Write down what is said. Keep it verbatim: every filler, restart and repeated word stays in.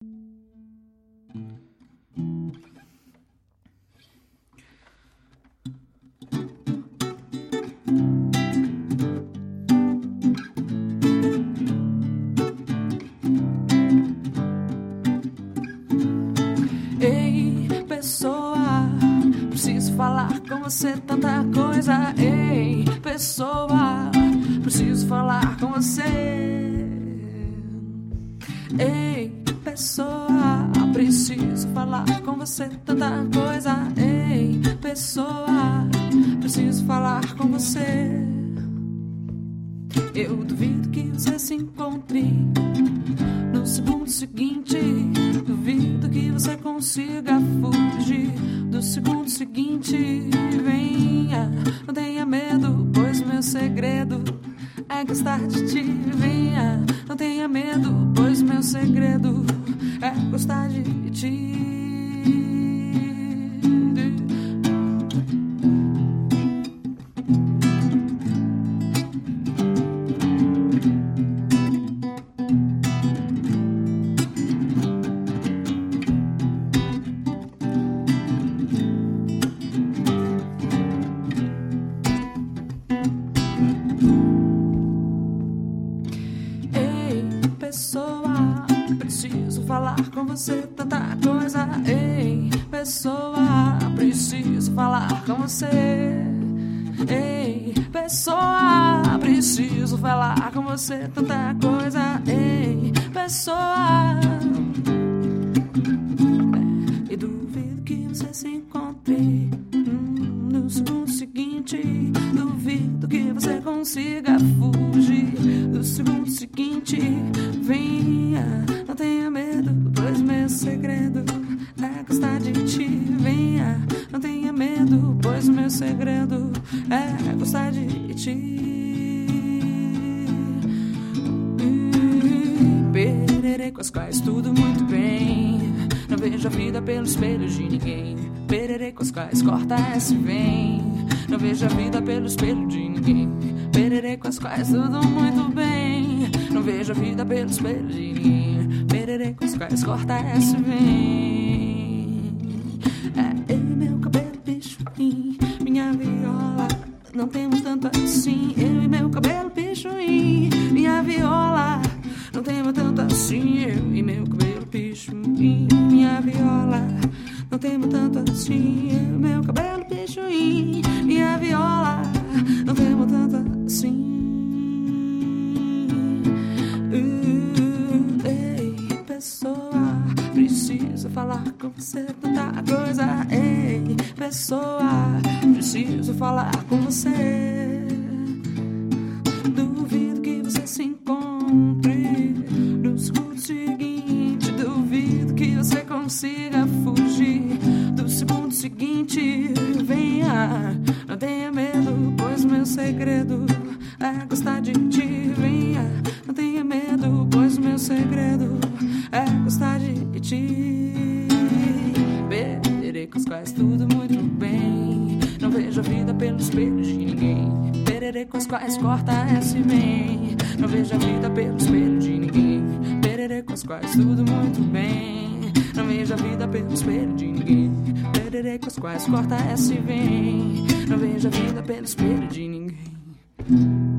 Ei, pessoa, preciso falar com você tanta coisa. Ei, pessoa, preciso falar com você. Ei, pessoa, preciso falar com você tanta coisa. Ei, pessoa, preciso falar com você. Eu duvido que você se encontre no segundo seguinte. Duvido que você consiga fugir do segundo seguinte. Venha, não tenha medo, pois meu segredo é gostar de ti. Venha, não tenha medo, pois meu segredo é gostar de ti. Pessoa, preciso falar com você tanta coisa. Ei, pessoa, preciso falar com você. Ei, pessoa, preciso falar com você tanta coisa. Ei, pessoa, e duvido que você se encontre hum, no segundo seguinte. Duvido que você consiga fugir do segundo seguinte. Venha, não tenha medo, pois meu segredo é gostar de ti. Venha, não tenha medo, pois meu segredo é gostar de ti. Pererecos quais tudo muito bem. Não vejo a vida pelo espelho de ninguém. Pererecos quais corta essa e vem. Não vejo a vida pelo espelho de ninguém. Pererecos quais tudo muito bem. Não vejo a vida pelo espelho de ninguém. Pererecos quais corta essa e vem. É, eu e meu cabelo pichuim, minha viola, não temos tanto assim. Eu e meu cabelo pichuim, minha viola, não temos tanto assim. Eu e meu cabelo pichuim, minha viola, não temos tanto assim. Eu e meu cabelo pichuim, minha viola, não temos tanto assim. Uh, ei, pessoa, preciso falar com você tanta coisa. Ei, pessoa, preciso falar com você. Duvido que você se encontre no segundo seguinte. Duvido que você consiga fugir do segundo seguinte. Venha, não tenha medo, pois meu segredo é gostar de ti. Venha, não tenha medo, pois meu segredo é gostar de ti. Pererecos quais tudo muito bem. Não vejo a vida pelo espelho de ninguém. Pererecos quais corta essa e vem. Não vejo a vida pelo espelho de ninguém. Pererecos quais tudo muito bem. Não vejo a vida pelo espelho de ninguém. Pererecos quais corta essa e vem. Não vejo a vida pelo espelho de ninguém.